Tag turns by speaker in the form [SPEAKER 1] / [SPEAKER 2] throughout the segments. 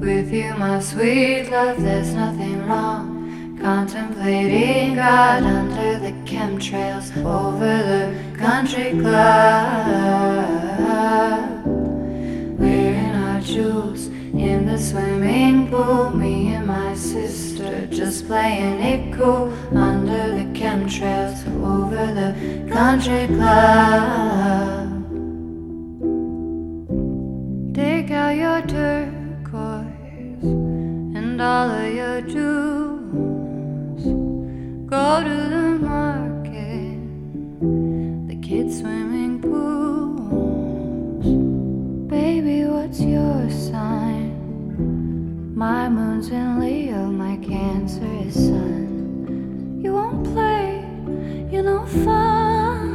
[SPEAKER 1] With you, my sweet love, there's nothing wrong. Contemplating God under the chemtrails over the country club. Wearing our jewels in the swimming pool. Me and my sister just playing it cool under the chemtrails over the country club. Take out your turquoise and all of your jewels. Go to the market, the kids' swimming pools. Baby, what's your sign? My moon's in Leo, my Cancer is Sun. You won't play, you're no fun.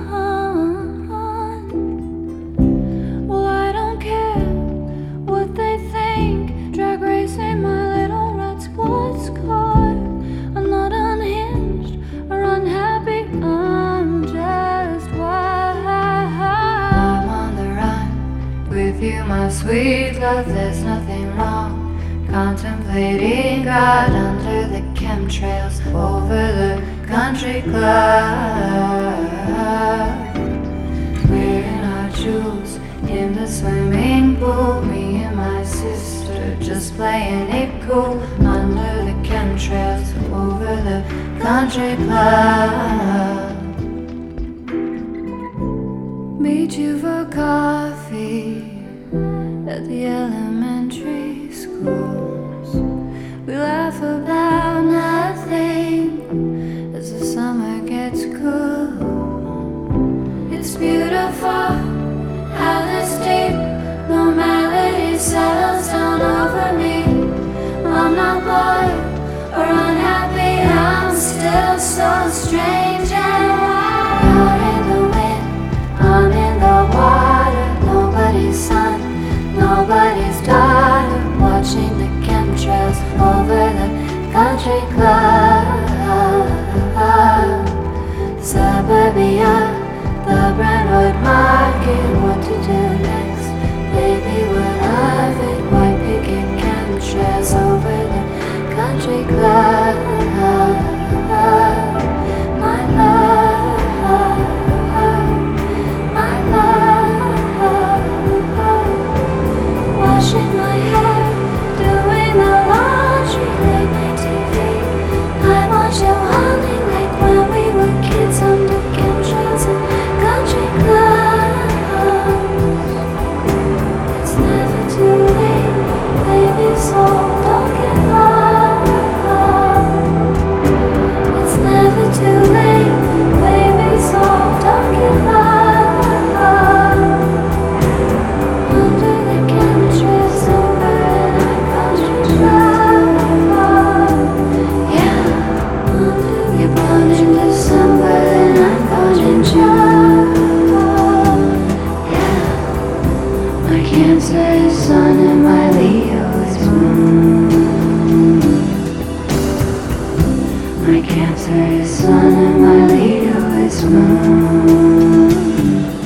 [SPEAKER 1] Well, I don't care what they think. Drag racing my little red sports car. I'm not unhinged or unhappy, I'm just wild. I'm on the run with you, my sweet love, there's nothing wrong. Contemplating God under the chemtrails over the country club. Wearing our jewels in the swimming pool. Me and my sister just playing it cool under the chemtrails over the country club. Meet you for coffee at the elementary schools. We laugh about nothing as the summer gets cool. It's beautiful how this deep normality settles down over me. I'm not bored or unhappy, I'm still so strange and wild. You're in the wind, I'm in the water. Nobody's son, nobody's daughter. Watching the chemtrails over the country club. Suburbia, the Brentwood Market. What to do next? Baby, we'll love it. White picket chemtrails over the country club. My love, my love. Washing my hair, doing the laundry, late night TV. I watch you honey like when we were kids under chemtrails and country clubs. It's never too late, baby, so don't give up. It's never too late, baby, so don't give up. Under the chemtrails over in our country club. Yeah, you're born in December and I'm born in June. Yeah, my Cancer is Sun and my Leo is Moon. My Cancer is Sun and my Leo is Moon.